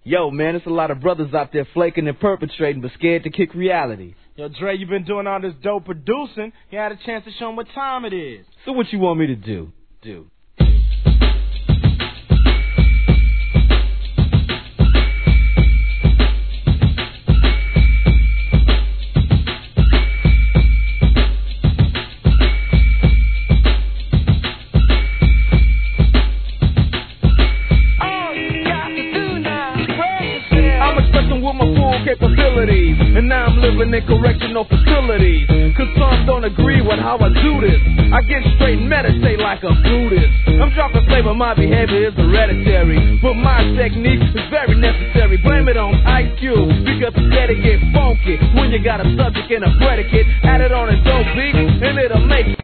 Yo, man, there's a lot of brothers out there flaking and perpetrating, but scared to kick reality. Yo, Dre, you been doing all this dope producing. You had a chance to show them what time it is. So what you want me to do? With my full capabilities, and now I'm living in correctional facilities. Cause some don't agree with how I do this. I get straight and meditate like a Buddhist. I'm dropping flavor, my behavior is hereditary, but my technique is very necessary. Blame it on IQ, because it's better get funky when you got a subject and a predicate. Add it on a dope beat, and it'll make